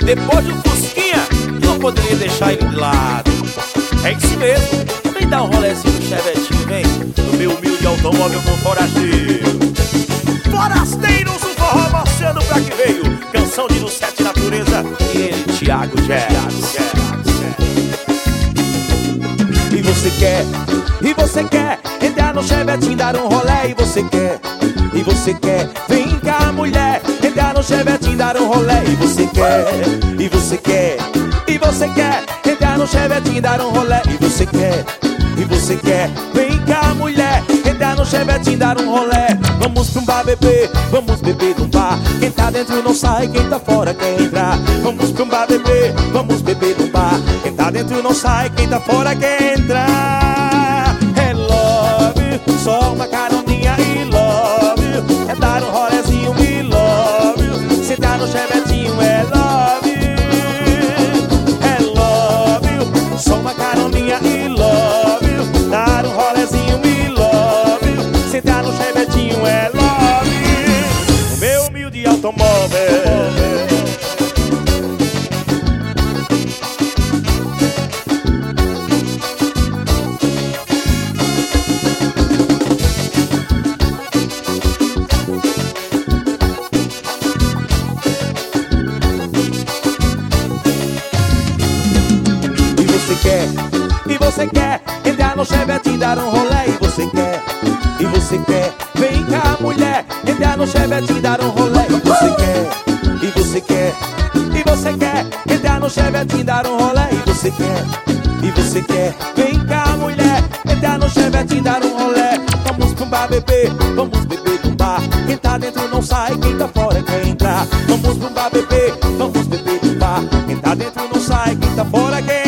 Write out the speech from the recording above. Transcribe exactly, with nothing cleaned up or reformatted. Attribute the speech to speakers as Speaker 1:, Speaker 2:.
Speaker 1: Depois do Fusquinha, não poderia deixar ele de lado. É isso mesmo, vem dar um rolezinho no Chevetinho, vem. No meu humilde automóvel com forasteiro. Forasteiros, o forró mostrando pra que veio. Canção de Lucete Natureza e ele, Thiago Jazz.
Speaker 2: E você quer, e você quer entrar no Chevetinho, dar um rolé. E você quer, e você quer, vem cá mulher, entrar no Chevetinho, dar um rolé. E você quer, e você quer, e você quer entrar no Chevetinho, dar um rolé. E você quer, e você quer, vem cá mulher, entrar no Chevetinho, dar um rolé. Vamos pra um bar beber, vamos beber num bar. Quem tá dentro não sai, quem tá fora quer entrar. Vamos pra um bar beber, vamos beber num bar. Quem tá dentro não sai, quem tá fora quer entrar. É love, só uma caroninha e love. É dar um rolezinho e love. Sentar no Chevetinho é love. É love, só uma caroninha e love. Dar um rolezinho e love. Sentar no Chevetinho é love. O meu humilde automóvel. E você quer entrar no Chevetinho, dar um rolé. E você quer, e você quer, vem cá mulher, entrar no Chevetinho, dar um rolé. E você quer, e você quer, e você quer entrar no Chevetinho, dar um rolé. E você quer, e você quer, vem cá mulher, entrar no Chevetinho, dar um rolé. Vamos pra um bar beber, vamos beber num bar. Quem tá dentro não sai, quem tá fora quer entrar. Vamos pra um bar beber, vamos beber num bar. Quem tá dentro não sai, quem tá fora quer entrar.